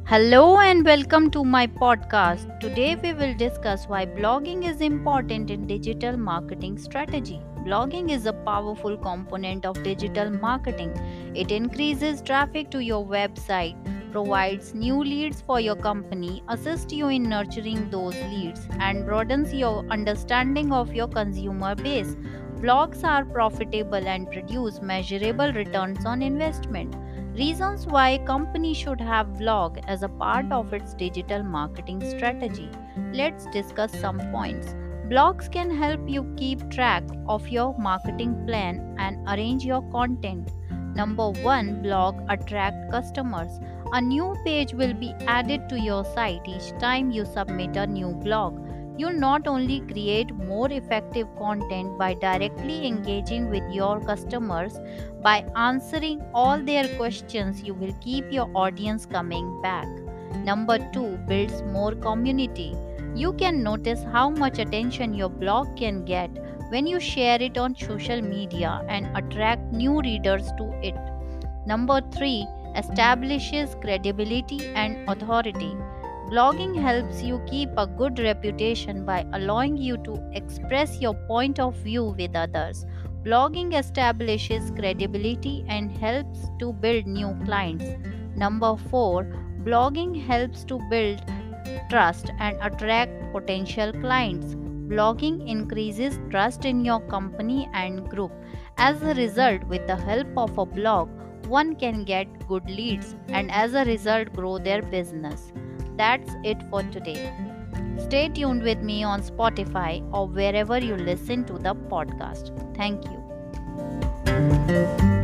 Hello and welcome to my podcast. Today we will discuss why blogging is important in digital marketing strategy. Blogging is a powerful component of digital marketing. It increases traffic to your website, provides new leads for your company, assists you in nurturing those leads, and broadens your understanding of your consumer base. Blogs are profitable and produce measurable returns on investment. Reasons why company should have blog as a part of its digital marketing strategy. Let's discuss some points. Blogs can help you keep track of your marketing plan and arrange your content. Number 1, blog attract customers. A new page will be added to your site each time you submit a new blog. You'll not only create more effective content by directly engaging with your customers, by answering all their questions, you will keep your audience coming back. Number 2, builds more community. You can notice how much attention your blog can get when you share it on social media and attract new readers to it. Number 3, establishes credibility and authority. Blogging helps you keep a good reputation by allowing you to express your point of view with others. Blogging establishes credibility and helps to build new clients. Number 4, blogging helps to build trust and attract potential clients. Blogging increases trust in your company and group. As a result, with the help of a blog, one can get good leads and as a result grow their business. That's it for today. Stay tuned with me on Spotify or wherever you listen to the podcast. Thank you.